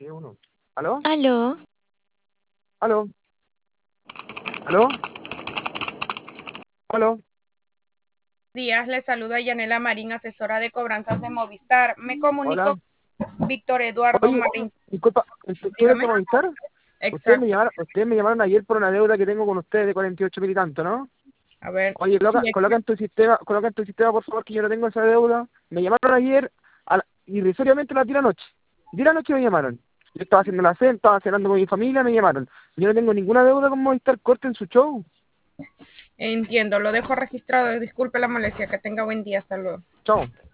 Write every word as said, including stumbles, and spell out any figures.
Sí, uno. ¿Aló? Aló, ¿Aló? ¿Aló? ¿Aló? Días, le saluda Yanela Marín, asesora de cobranzas de Movistar. Me Hola. comunico con Víctor Eduardo Oye, Marín. disculpa, ¿tú eres Dígame. de Movistar? Ustedes me Exacto. llamaron, ustedes me llamaron ayer por una deuda que tengo con ustedes de cuarenta y ocho mil y tanto, ¿no? A ver, Oye, sí, coloca, coloca en tu sistema, coloca en tu sistema, por favor, que yo no tengo esa deuda. Me llamaron ayer, a la- irrisoriamente a las diez de la noche. diez de la noche me llamaron. Yo estaba haciendo la cena, estaba cenando con mi familia, me llamaron. Yo no tengo ninguna deuda con Movistar, corten su show. entiendo, lo dejo registrado. Disculpe la molestia, que tenga buen día. Hasta luego. Chao.